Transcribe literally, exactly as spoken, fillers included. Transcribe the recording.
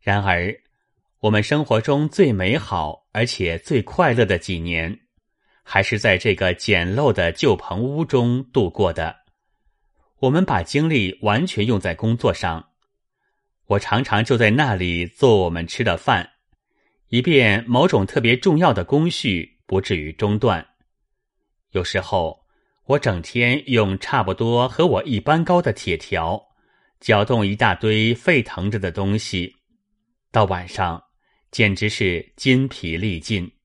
然而，我们生活中最美好而且最快乐的几年，还是在这个简陋的旧棚屋中度过的。我们把精力完全用在工作上，我常常就在那里做我们吃的饭，以便某种特别重要的工序不至于中断。有时候，我整天用差不多和我一般高的铁条搅动一大堆沸腾着的东西，到晚上简直是筋疲力尽。